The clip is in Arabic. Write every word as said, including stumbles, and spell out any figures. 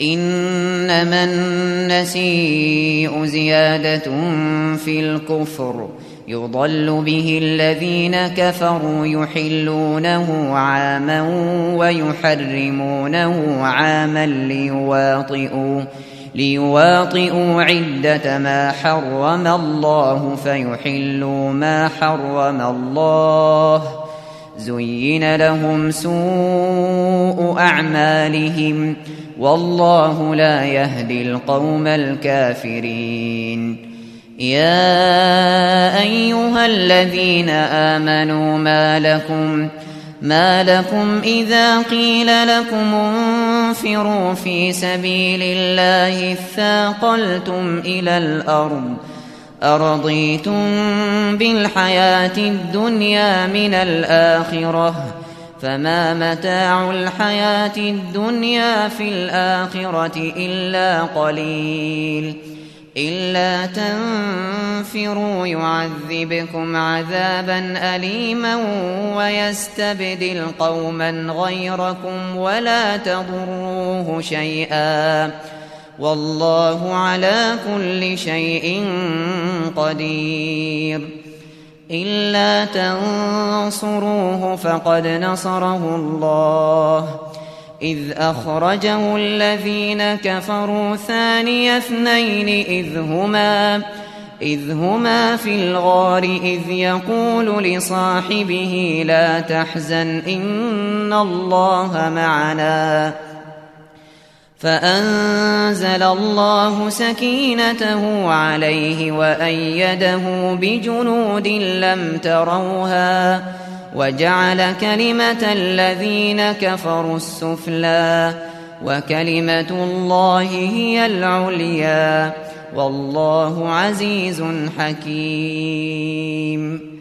إنما النسيء زيادة في الكفر يضل به الذين كفروا يحلونه عاما ويحرمونه عاما ليواطئوا ليواطئوا عدة ما حرم الله فيحلوا ما حرم الله. زين لهم سوء أعمالهم والله لا يهدي القوم الكافرين. يا أيها الذين آمنوا ما لكم ما لكم إذا قيل لكم انفروا في سبيل الله اثاقلتم إلى الأرض أرضيتم بالحياة الدنيا من الآخرة فما متاع الحياة الدنيا في الآخرة إلا قليل. إلا تنفروا يعذبكم عذابا أليما ويستبدل قوما غيركم ولا تضروه شيئا والله على كل شيء قدير. إلا تنصروه فقد نصره الله إذ أخرجه الذين كفروا ثاني اثنين إذ هما, إذ هما في الغار إذ يقول لصاحبه لا تحزن إن الله معنا فأنزل الله سكينته عليه وأيده بجنود لم تروها وجعل كلمة الذين كفروا السفلى وكلمة الله هي العليا والله عزيز حكيم.